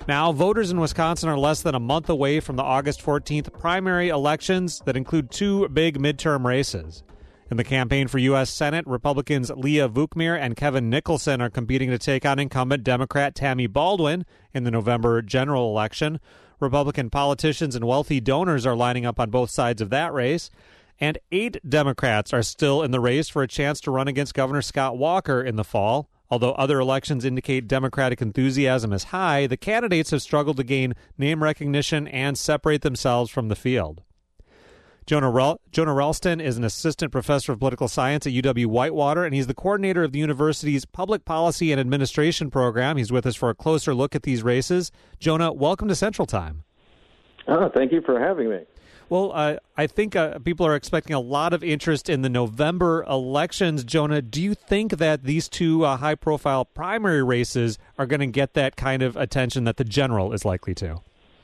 Now, voters in Wisconsin are less than a month away from the August 14th primary elections that include two big midterm races. In the campaign for U.S. Senate, Republicans Leah Vukmir and Kevin Nicholson are competing to take on incumbent Democrat Tammy Baldwin in the November general election. Republican politicians and wealthy donors are lining up on both sides of that race. And 8 Democrats are still in the race for a chance to run against Governor Scott Walker in the fall. Although other elections indicate Democratic enthusiasm is high, the candidates have struggled to gain name recognition and separate themselves from the field. Jonah Ralston is an assistant professor of political science at UW-Whitewater, and he's the coordinator of the university's Public Policy and Administration program. He's with us for a closer look at these races. Jonah, welcome to Central Time. Thank you for having me. Well, I think people are expecting a lot of interest in the November elections. Jonah, do you think that these two high-profile primary races are going to get that kind of attention that the general is likely to?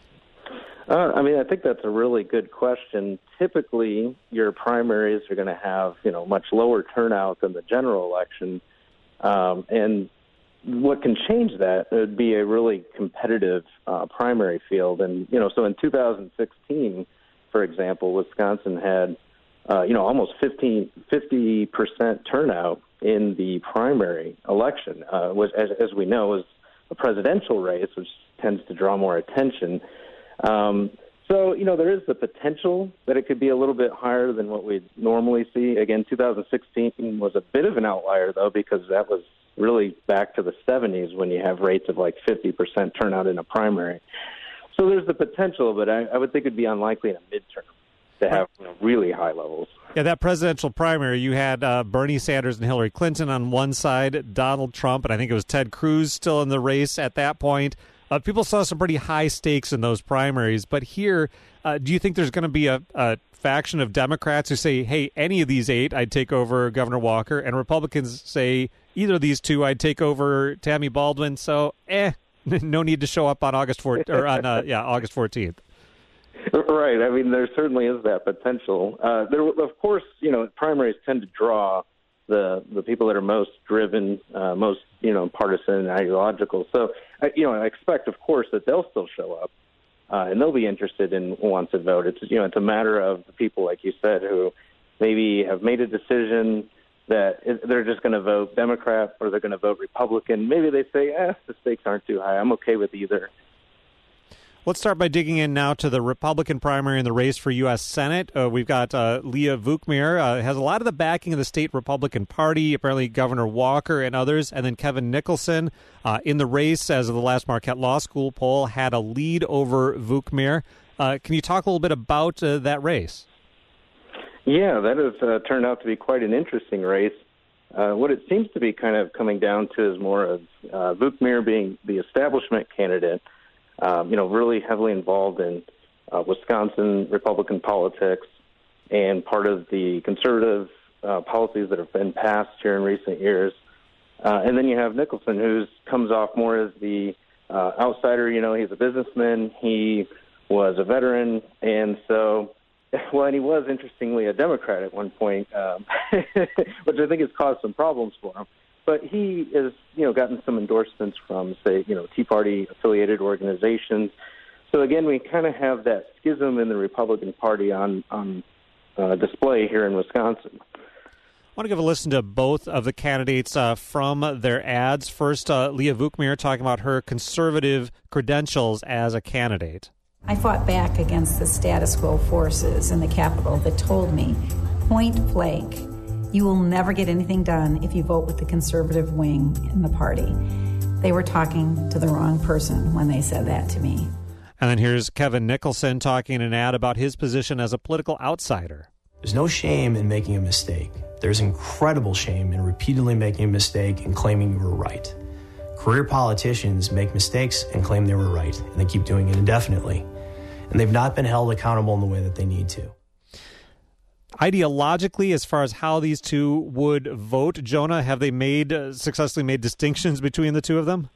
I think that's a really good question. Typically, your primaries are going to have, much lower turnout than the general election. And what can change that would be a really competitive primary field. And, so in 2016, for example, Wisconsin had, almost 50% turnout in the primary election, which, as we know, is a presidential race, which tends to draw more attention. So, there is the potential that it could be a little bit higher than what we'd normally see. Again, 2016 was a bit of an outlier, though, because that was really back to the 70s when you have rates of like 50% turnout in a primary. So there's the potential, but I would think it'd be unlikely in a midterm to have really high levels. Yeah, that presidential primary, you had Bernie Sanders and Hillary Clinton on one side, Donald Trump, and I think it was Ted Cruz still in the race at that point. People saw some pretty high stakes in those primaries, but here, do you think there's going to be a faction of Democrats who say, hey, any of these 8, I'd take over Governor Walker, and Republicans say, either of these 2, I'd take over Tammy Baldwin, so no need to show up on August 14th. Right. There certainly is that potential. Of course, primaries tend to draw the people that are most driven, most partisan and ideological. So, I expect, of course, that they'll still show up and they'll be interested and want to vote. It's a matter of the people, like you said, who maybe have made a decision that they're just going to vote Democrat or they're going to vote Republican. Maybe they say, the stakes aren't too high. I'm okay with either. Let's start by digging in now to the Republican primary in the race for U.S. Senate. We've got Leah Vukmir, has a lot of the backing of the state Republican Party, apparently Governor Walker and others, and then Kevin Nicholson in the race, as of the last Marquette Law School poll, had a lead over Vukmir. Can you talk a little bit about that race? Yeah, that has turned out to be quite an interesting race. What it seems to be kind of coming down to is more of Vukmir being the establishment candidate, really heavily involved in Wisconsin Republican politics and part of the conservative policies that have been passed here in recent years. And then you have Nicholson, who comes off more as the outsider. He's a businessman. He was a veteran. And so, and he was, interestingly, a Democrat at one point, which I think has caused some problems for him. But he has, gotten some endorsements from, say, Tea Party-affiliated organizations. So, again, we kind of have that schism in the Republican Party on display here in Wisconsin. I want to give a listen to both of the candidates from their ads. First, Leah Vukmir talking about her conservative credentials as a candidate. I fought back against the status quo forces in the Capitol that told me, point blank, you will never get anything done if you vote with the conservative wing in the party. They were talking to the wrong person when they said that to me. And then here's Kevin Nicholson talking in an ad about his position as a political outsider. There's no shame in making a mistake. There's incredible shame in repeatedly making a mistake and claiming you were right. Career politicians make mistakes and claim they were right, and they keep doing it indefinitely. And they've not been held accountable in the way that they need to. Ideologically, as far as how these two would vote, Jonah, have they successfully made distinctions between the two of them?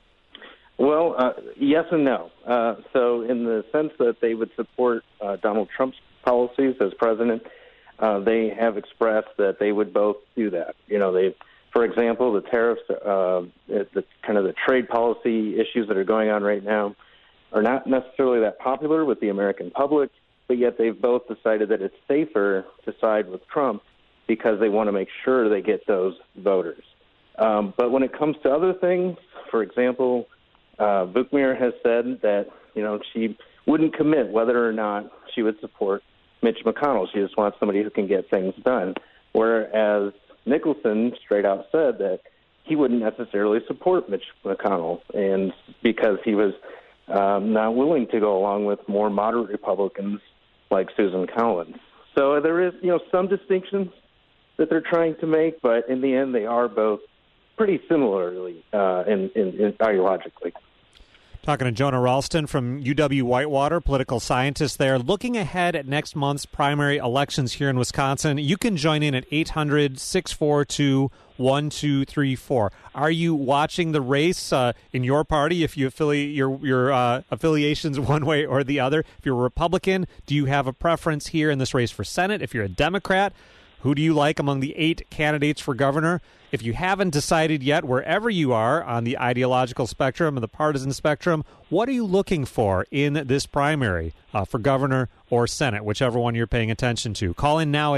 Well, yes and no. So in the sense that they would support Donald Trump's policies as president, they have expressed that they would both do that. For example, the tariffs, the kind of the trade policy issues that are going on right now are not necessarily that popular with the American public, but yet they've both decided that it's safer to side with Trump because they want to make sure they get those voters. But when it comes to other things, for example, Vukmir has said that, she wouldn't commit whether or not she would support Mitch McConnell. She just wants somebody who can get things done. Whereas Nicholson straight out said that he wouldn't necessarily support Mitch McConnell, and because he was not willing to go along with more moderate Republicans like Susan Collins. So there is, some distinctions that they're trying to make, but in the end, they are both pretty similarly in ideologically. Talking to Jonah Ralston from UW-Whitewater, political scientist there. Looking ahead at next month's primary elections here in Wisconsin, you can join in at 800-642-1234. Are you watching the race in your party, if you affiliate your affiliations one way or the other? If you're a Republican, do you have a preference here in this race for Senate? If you're a Democrat, who do you like among the 8 candidates for governor? If you haven't decided yet, wherever you are on the ideological spectrum and the partisan spectrum, what are you looking for in this primary for governor or Senate, whichever one you're paying attention to? Call in now at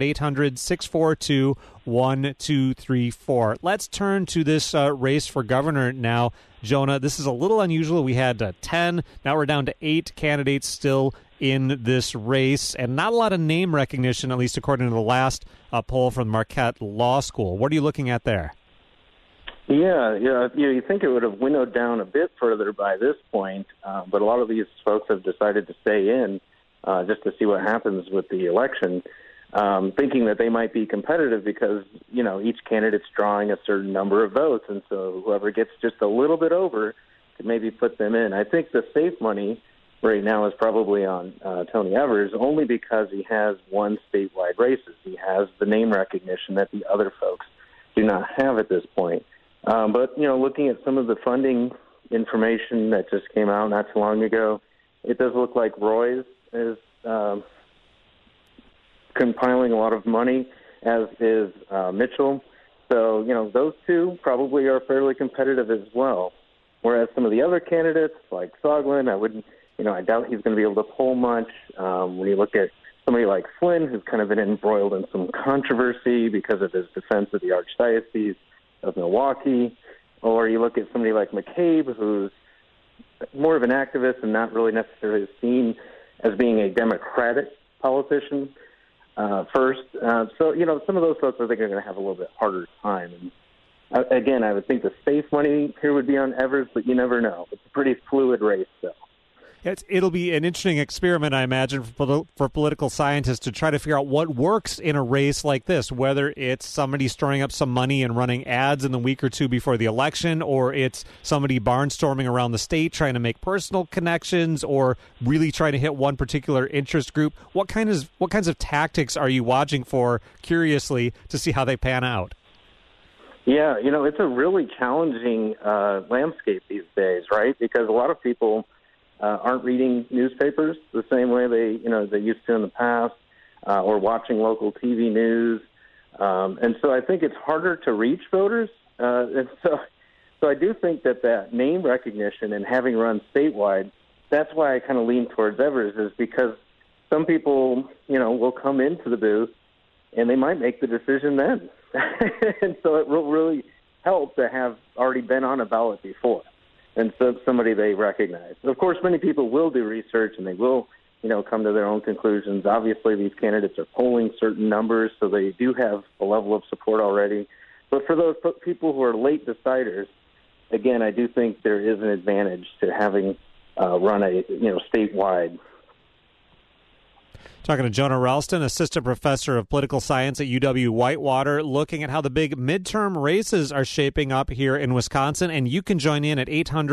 800-642-1234. Let's turn to this race for governor now. Jonah, this is a little unusual. We had 10. Now we're down to 8 candidates still in this race, and not a lot of name recognition, at least according to the last poll from Marquette Law School. What are you looking at there? Yeah, you think it would have winnowed down a bit further by this point, but a lot of these folks have decided to stay in just to see what happens with the election, thinking that they might be competitive because, each candidate's drawing a certain number of votes, and so whoever gets just a little bit over could maybe put them in. I think the safe money right now is probably on Tony Evers, only because he has won statewide races. He has the name recognition that the other folks do not have at this point. But, looking at some of the funding information that just came out not too long ago, it does look like Roy's is compiling a lot of money, as is Mitchell. So, those two probably are fairly competitive as well. Whereas some of the other candidates, like Soglin, I doubt he's going to be able to poll much. When you look at somebody like Flynn, who's kind of been embroiled in some controversy because of his defense of the Archdiocese of Milwaukee, or you look at somebody like McCabe, who's more of an activist and not really necessarily seen as being a Democratic politician first. So, some of those folks I think are going to have a little bit harder time. And again, I would think the safe money here would be on Evers, but you never know. It's a pretty fluid race, though. It'll be an interesting experiment, I imagine, for political scientists to try to figure out what works in a race like this, whether it's somebody storing up some money and running ads in the week or two before the election, or it's somebody barnstorming around the state trying to make personal connections, or really trying to hit one particular interest group. What kinds of tactics are you watching for, curiously, to see how they pan out? Yeah, it's a really challenging landscape these days, right? Because a lot of people aren't reading newspapers the same way they used to in the past, or watching local TV news, and so I think it's harder to reach voters. And so I do think that name recognition and having run statewide, that's why I kind of lean towards Evers, is because some people, will come into the booth and they might make the decision then, and so it will really help to have already been on a ballot before. And so somebody they recognize. Of course, many people will do research and they will, come to their own conclusions. Obviously, these candidates are polling certain numbers, so they do have a level of support already. But for those people who are late deciders, again, I do think there is an advantage to having run a statewide. Talking to Jonah Ralston, assistant professor of political science at UW-Whitewater, looking at how the big midterm races are shaping up here in Wisconsin. And you can join in at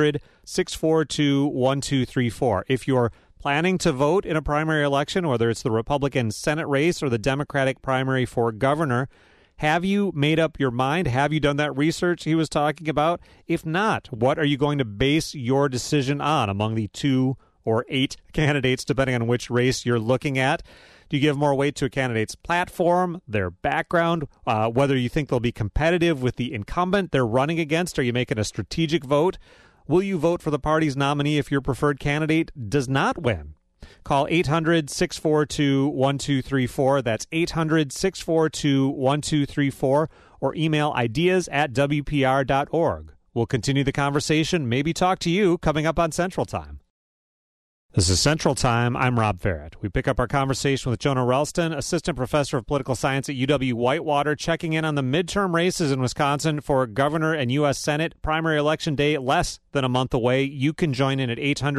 800-642-1234. If you're planning to vote in a primary election, whether it's the Republican Senate race or the Democratic primary for governor, have you made up your mind? Have you done that research he was talking about? If not, what are you going to base your decision on among the 2 or 8 candidates, depending on which race you're looking at? Do you give more weight to a candidate's platform, their background, whether you think they'll be competitive with the incumbent they're running against? Are you making a strategic vote? Will you vote for the party's nominee if your preferred candidate does not win? Call 800-642-1234. That's 800-642-1234. Or email ideas@wpr.org. We'll continue the conversation, maybe talk to you, coming up on Central Time. This is Central Time. I'm Rob Farrett. We pick up our conversation with Jonah Ralston, assistant professor of political science at UW-Whitewater, checking in on the midterm races in Wisconsin for governor and U.S. Senate. Primary election day less than a month away. You can join in at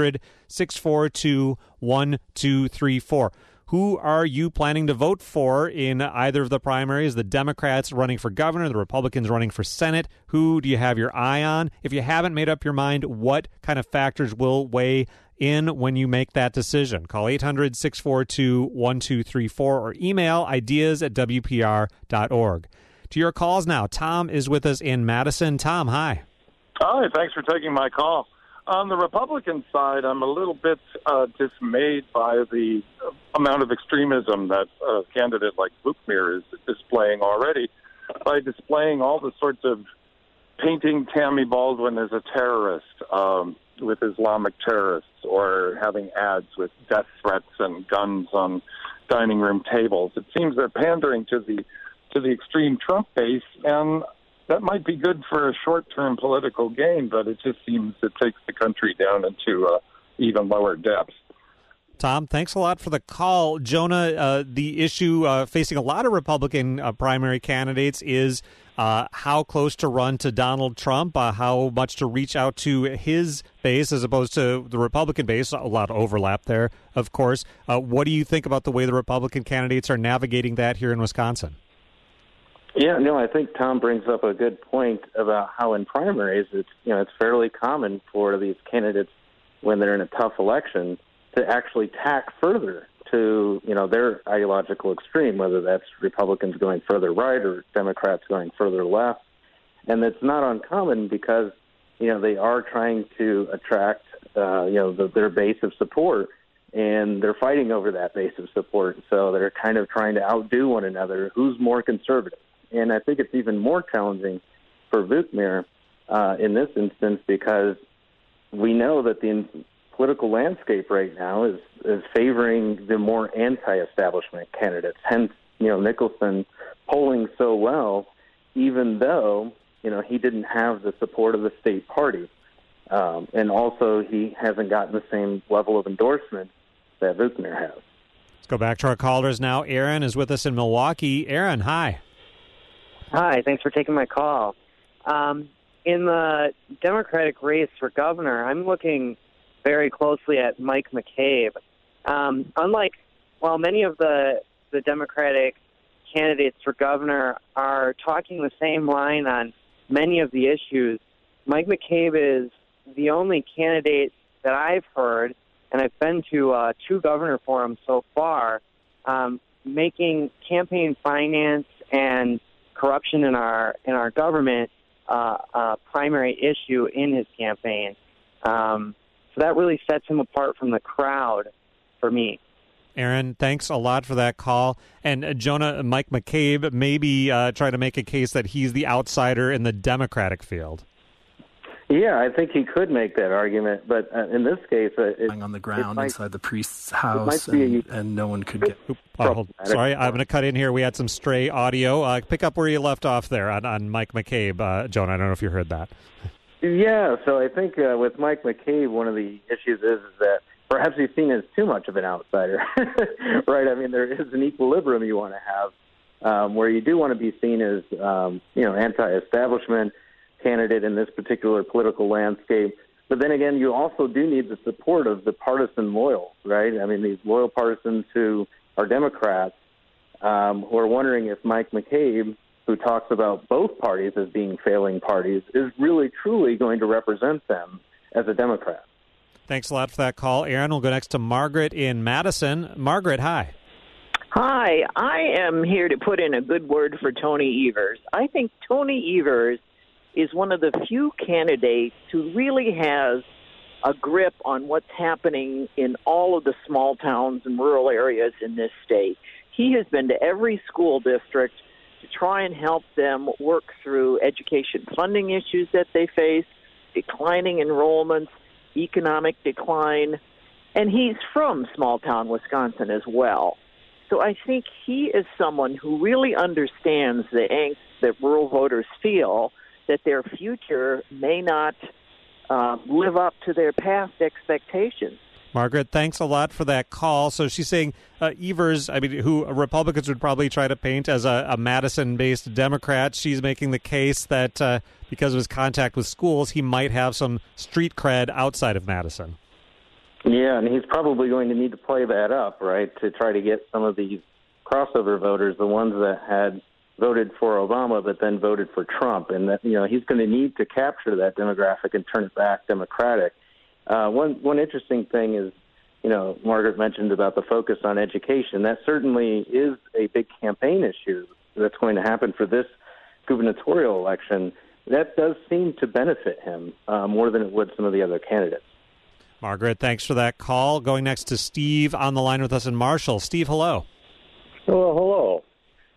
800-642-1234. Who are you planning to vote for in either of the primaries? The Democrats running for governor, the Republicans running for Senate. Who do you have your eye on? If you haven't made up your mind, what kind of factors will weigh in when you make that decision? Call 800-642-1234 or email ideas@wpr.org. To your calls now. Tom is with us in Madison. Tom, hi. Hi, thanks for taking my call. On the Republican side, I'm a little bit dismayed by the amount of extremism that a candidate like Vukmir is displaying already, by displaying all the sorts of painting Tammy Baldwin as a terrorist with Islamic terrorists, or having ads with death threats and guns on dining room tables. It seems they're pandering to the extreme Trump base, and that might be good for a short-term political gain, but it just seems it takes the country down into even lower depths. Tom, thanks a lot for the call. Jonah, the issue facing a lot of Republican primary candidates is how close to run to Donald Trump, how much to reach out to his base as opposed to the Republican base. A lot of overlap there, of course. What do you think about the way the Republican candidates are navigating that here in Wisconsin? Yeah, no, I think Tom brings up a good point about how in primaries it's fairly common for these candidates when they're in a tough election to actually tack further to their ideological extreme, whether that's Republicans going further right or Democrats going further left, and it's not uncommon because they are trying to attract their base of support, and they're fighting over that base of support, so they're kind of trying to outdo one another. Who's more conservative? And I think it's even more challenging for Vukmir in this instance because we know that the political landscape right now is favoring the more anti-establishment candidates. Hence, Nicholson polling so well, even though, he didn't have the support of the state party. And also he hasn't gotten the same level of endorsement that Vukmir has. Let's go back to our callers now. Aaron is with us in Milwaukee. Aaron, hi. Hi, thanks for taking my call. In the Democratic race for governor, I'm looking very closely at Mike McCabe. Many of the Democratic candidates for governor are talking the same line on many of the issues, Mike McCabe is the only candidate that I've heard, and I've been to 2 governor forums so far, making campaign finance and corruption in our government a primary issue in his campaign. So that really sets him apart from the crowd for me. Aaron, thanks a lot for that call. And Jonah, Mike McCabe maybe try to make a case that he's the outsider in the Democratic field. Yeah, I think he could make that argument, but in this case, on the ground inside the priest's house, and no one could get. Sorry, I'm going to cut in here. We had some stray audio. Pick up where you left off there on Mike McCabe, Jonah. I don't know if you heard that. Yeah, so I think with Mike McCabe, one of the issues is that perhaps he's seen as too much of an outsider, right? I mean, there is an equilibrium you want to have where you do want to be seen as, anti-establishment candidate in this particular political landscape. But then again, you also do need the support of the partisan loyal, right? I mean, these loyal partisans who are Democrats who are wondering if Mike McCabe, who talks about both parties as being failing parties, is really, truly going to represent them as a Democrat. Thanks a lot for that call. Aaron, we'll go next to Margaret in Madison. Margaret, hi. Hi. I am here to put in a good word for Tony Evers. I think Tony Evers is one of the few candidates who really has a grip on what's happening in all of the small towns and rural areas in this state. He has been to every school district to try and help them work through education funding issues that they face, declining enrollments, economic decline, and he's from small-town Wisconsin as well. So I think he is someone who really understands the angst that rural voters feel that their future may not live up to their past expectations. Margaret, thanks a lot for that call. So she's saying Evers, who Republicans would probably try to paint as a Madison-based Democrat, she's making the case that because of his contact with schools, he might have some street cred outside of Madison. Yeah, and he's probably going to need to play that up, right, to try to get some of these crossover voters, the ones that had voted for Obama but then voted for Trump, and that he's going to need to capture that demographic and turn it back Democratic. One interesting thing is, Margaret mentioned about the focus on education. That certainly is a big campaign issue that's going to happen for this gubernatorial election. That does seem to benefit him more than it would some of the other candidates. Margaret, thanks for that call. Going next to Steve on the line with us in Marshall. Steve, hello. Well, hello.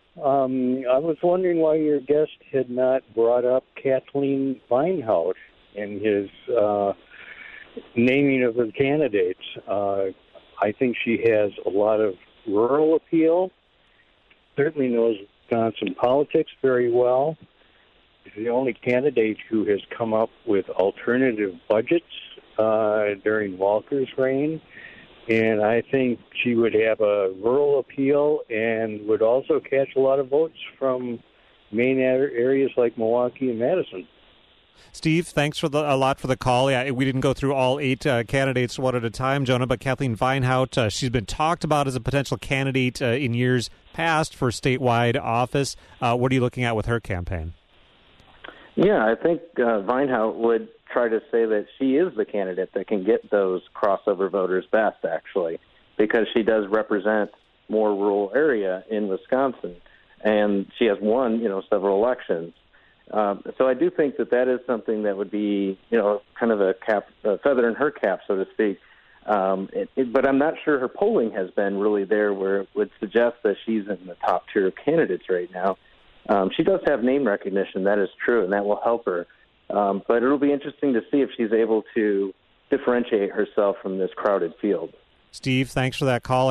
I was wondering why your guest had not brought up Kathleen Vinehout in his naming of the candidates. I think she has a lot of rural appeal, certainly knows Wisconsin politics very well. She's the only candidate who has come up with alternative budgets during Walker's reign. And I think she would have a rural appeal and would also catch a lot of votes from main areas like Milwaukee and Madison. Steve, thanks a lot for the call. Yeah, we didn't go through all 8 candidates one at a time, Jonah, but Kathleen Vinehout, she's been talked about as a potential candidate in years past for statewide office. What are you looking at with her campaign? Yeah, I think Vinehout would try to say that she is the candidate that can get those crossover voters best, actually, because she does represent more rural area in Wisconsin, and she has won, several elections. So I do think that is something that would be, kind of a feather in her cap, so to speak. But I'm not sure her polling has been really there where it would suggest that she's in the top tier of candidates right now. She does have name recognition, that is true, and that will help her. But it'll be interesting to see if she's able to differentiate herself from this crowded field. Steve, thanks for that call at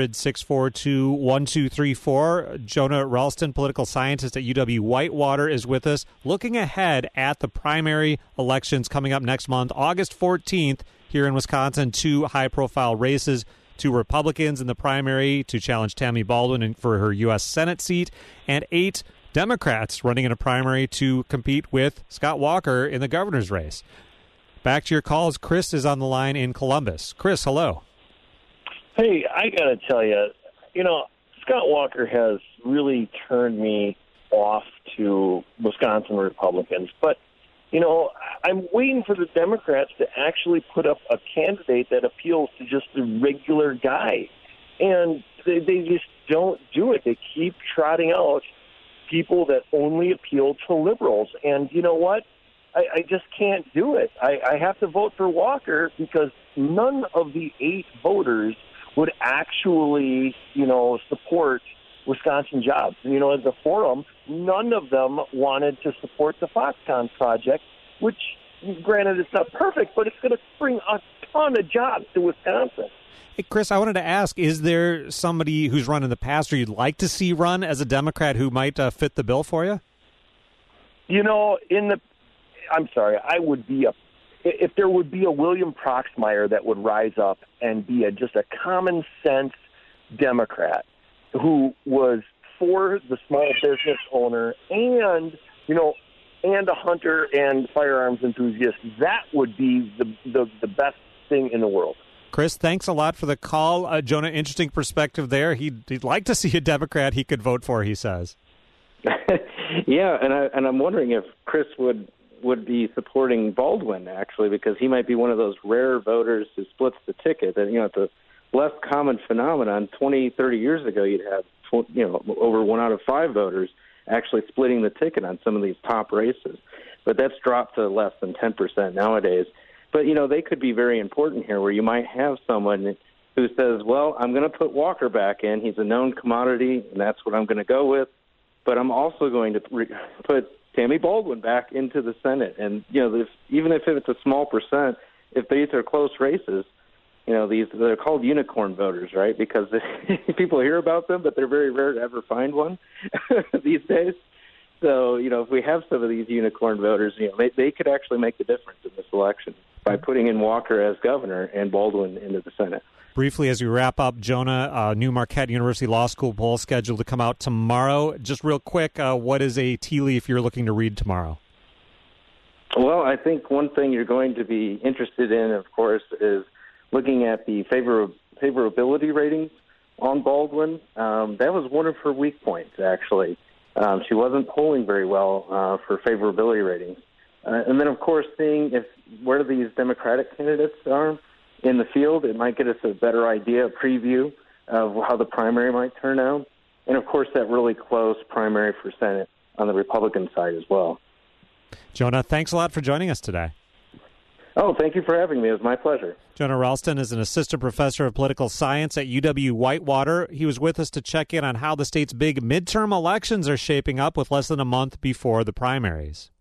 800-642-1234. Jonah Ralston, political scientist at UW-Whitewater, is with us, looking ahead at the primary elections coming up next month, August 14th, here in Wisconsin. 2 high-profile races, 2 Republicans in the primary to challenge Tammy Baldwin for her U.S. Senate seat, and 8 Democrats running in a primary to compete with Scott Walker in the governor's race. Back to your calls. Chris is on the line in Columbus. Chris, hello. Hey, I got to tell you, Scott Walker has really turned me off to Wisconsin Republicans. But, I'm waiting for the Democrats to actually put up a candidate that appeals to just the regular guy. And they just don't do it. They keep trotting out people that only appeal to liberals. And you know what? I just can't do it. I have to vote for Walker because none of the 8 voters would actually, support Wisconsin jobs. And, at the forum, none of them wanted to support the Foxconn project, which, granted, it's not perfect, but it's going to bring a ton of jobs to Wisconsin. Hey, Chris, I wanted to ask, is there somebody who's run in the past or you'd like to see run as a Democrat who might fit the bill for you? If there would be a William Proxmire that would rise up and be just a common sense Democrat who was for the small business owner and, and a hunter and firearms enthusiast, that would be the best thing in the world. Chris, thanks a lot for the call. Jonah, interesting perspective there. He'd like to see a Democrat he could vote for, he says. Yeah, and I'm wondering if Chris would be supporting Baldwin, actually, because he might be one of those rare voters who splits the ticket. That, it's a less common phenomenon. 20, 30 years ago, you'd have, over 1 out of 5 voters actually splitting the ticket on some of these top races. But that's dropped to less than 10% nowadays. But, they could be very important here, where you might have someone who says, well, I'm going to put Walker back in. He's a known commodity, and that's what I'm going to go with. But I'm also going to put Tammy Baldwin back into the Senate. And, even if it's a small percent, if these are close races, they're called unicorn voters, right? Because people hear about them, but they're very rare to ever find one these days. So, if we have some of these unicorn voters, they could actually make the difference in this election by putting in Walker as governor and Baldwin into the Senate. Briefly, as we wrap up, Jonah, new Marquette University Law School poll scheduled to come out tomorrow. Just real quick, what is a tea leaf you're looking to read tomorrow? Well, I think one thing you're going to be interested in, of course, is looking at the favorability ratings on Baldwin. That was one of her weak points, actually. She wasn't polling very well for favorability ratings. And then, of course, seeing where these Democratic candidates are in the field, it might get us a better idea, a preview of how the primary might turn out. And, of course, that really close primary for Senate on the Republican side as well. Jonah, thanks a lot for joining us today. Oh, thank you for having me. It was my pleasure. Jonah Ralston is an assistant professor of political science at UW-Whitewater. He was with us to check in on how the state's big midterm elections are shaping up with less than a month before the primaries.